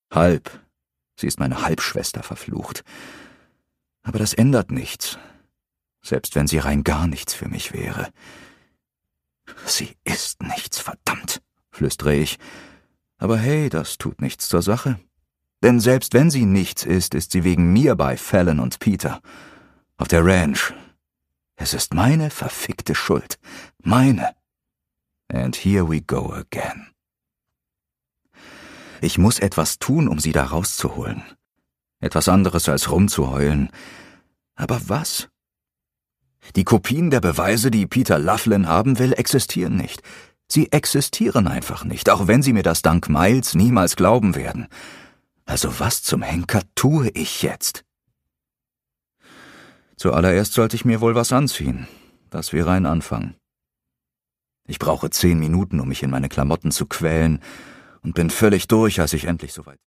Halb. Sie ist meine Halbschwester, verflucht. Aber das ändert nichts. Selbst wenn sie rein gar nichts für mich wäre. Sie ist nichts, verdammt, flüstere ich. Aber hey, das tut nichts zur Sache. Denn selbst wenn sie nichts ist sie wegen mir bei Fallon und Peter. Auf der Ranch. Es ist meine verfickte Schuld. Meine. And here we go again. Ich muss etwas tun, um sie da rauszuholen. Etwas anderes als rumzuheulen. Aber was? Die Kopien der Beweise, die Peter Loughlin haben will, existieren nicht. Sie existieren einfach nicht, auch wenn sie mir das dank Miles niemals glauben werden. Also was zum Henker tue ich jetzt? Zuallererst sollte ich mir wohl was anziehen. Das wäre ein Anfang. Ich brauche 10 Minuten, um mich in meine Klamotten zu quälen, und bin völlig durch, als ich endlich soweit